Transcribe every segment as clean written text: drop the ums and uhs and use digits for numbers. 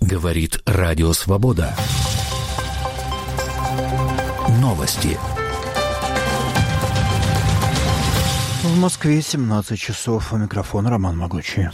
Говорит Радио Свобода. Новости. В Москве 17 часов. У микрофона Роман Могучий.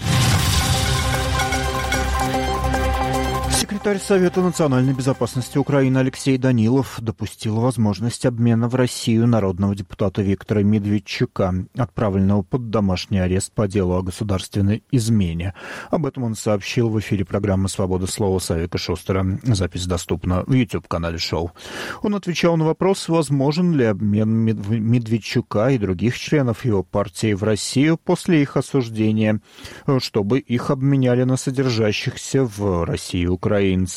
Секретарь Совета национальной безопасности Украины Алексей Данилов допустил возможность обмена в Россию народного депутата Виктора Медведчука, отправленного под домашний арест по делу о государственной измене. Об этом он сообщил в эфире программы «Свобода слова» Савика Шустера. Запись доступна в YouTube-канале шоу. Он отвечал на вопрос, возможен ли обмен Медведчука и других членов его партии в Россию после их осуждения, чтобы их обменяли на содержащихся в России украинцев.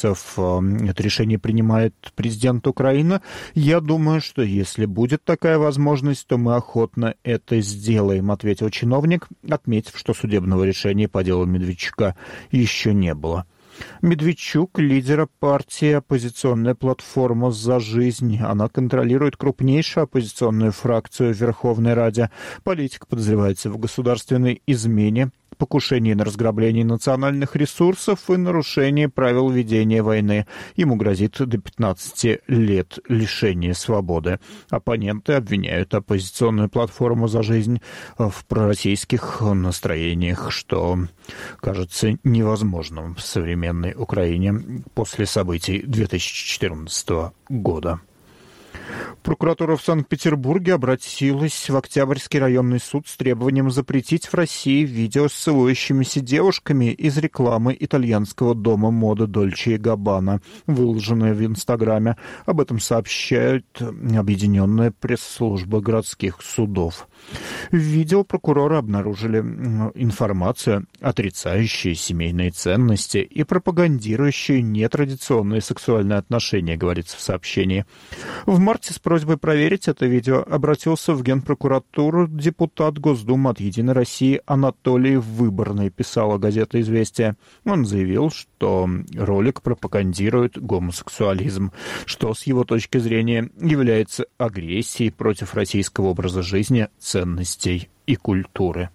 Это решение принимает президент Украины. Я думаю, что если будет такая возможность, то мы охотно это сделаем, ответил чиновник, отметив, что судебного решения по делу Медведчука еще не было. Медведчук – лидер партии «Оппозиционная платформа за жизнь». Она контролирует крупнейшую оппозиционную фракцию в Верховной Раде. Политик подозревается в государственной измене, покушении на разграбление национальных ресурсов и нарушении правил ведения войны. Ему грозит до 15 лет лишения свободы. Оппоненты обвиняют оппозиционную платформу «За жизнь» в пророссийских настроениях, что кажется невозможным в современной Украине после событий 2014 года. Прокуратура в Санкт-Петербурге обратилась в Октябрьский районный суд с требованием запретить в России видео с целующимися девушками из рекламы итальянского дома моды Дольче и Габбана, выложенное в Инстаграме. Об этом сообщает Объединенная пресс-служба городских судов. В видео прокуроры обнаружили информацию, отрицающую семейные ценности и пропагандирующую нетрадиционные сексуальные отношения, говорится в сообщении. В марте с просьбой проверить это видео обратился в Генпрокуратуру депутат Госдумы от «Единой России» Анатолий Выборный, писала газета «Известия». Он заявил, что ролик пропагандирует гомосексуализм, что с его точки зрения является агрессией против российского образа жизни, ценностей и культуры.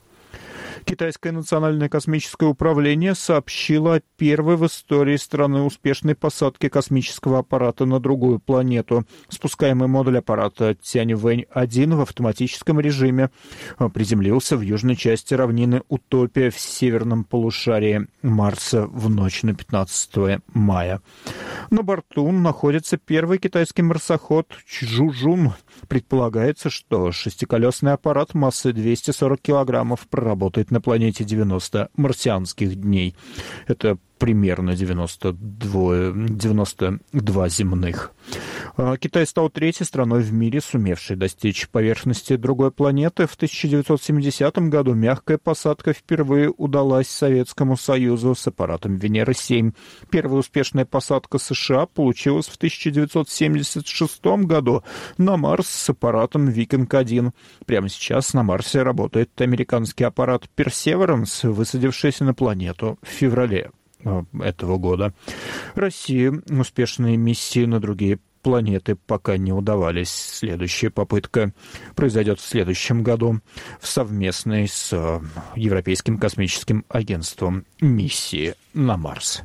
Китайское национальное космическое управление сообщило о первой в истории страны успешной посадке космического аппарата на другую планету. Спускаемый модуль аппарата Тяньвэнь-1 в автоматическом режиме приземлился в южной части равнины Утопия в северном полушарии Марса в ночь на 15 мая. На борту находится первый китайский марсоход Чжужун. Предполагается, что шестиколесный аппарат массой 240 килограммов проработает на планете 90 марсианских дней. Это примерно 92 земных. Китай стал третьей страной в мире, сумевшей достичь поверхности другой планеты. В 1970 году мягкая посадка впервые удалась Советскому Союзу с аппаратом Венера-7. Первая успешная посадка США получилась в 1976 году на Марс с аппаратом Викинг-1. Прямо сейчас на Марсе работает американский аппарат Персеверанс, высадившийся на планету в феврале этого года. России успешные миссии на другие планеты пока не удавались. Следующая попытка произойдет в следующем году в совместной с Европейским космическим агентством миссии на Марс.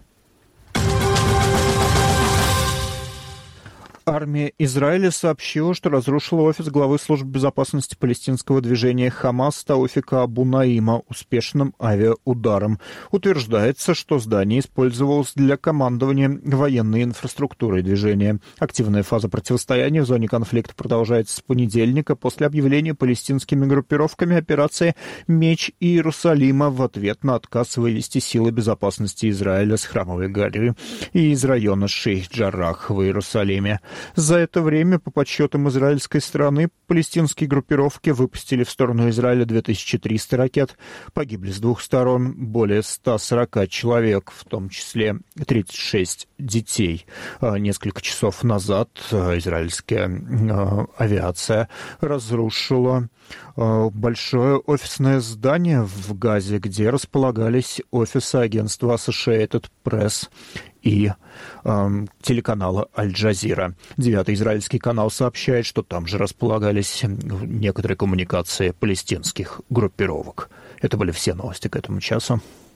Армия Израиля сообщила, что разрушила офис главы службы безопасности палестинского движения «Хамас» Тауфика Абу-Наима успешным авиаударом. Утверждается, что здание использовалось для командования военной инфраструктурой движения. Активная фаза противостояния в зоне конфликта продолжается с понедельника после объявления палестинскими группировками операции «Меч Иерусалима» в ответ на отказ вывести силы безопасности Израиля с Храмовой горы и из района Шейх-Джаррах в Иерусалиме. За это время, по подсчетам израильской стороны, палестинские группировки выпустили в сторону Израиля 2300 ракет. Погибли с двух сторон более 140 человек, в том числе 36 детей. Несколько часов назад израильская авиация разрушила большое офисное здание в Газе, где располагались офисы агентства Associated Press и телеканала Аль-Джазира. 9-й израильский канал сообщает, что там же располагались некоторые коммуникации палестинских группировок. Это были все новости к этому часу.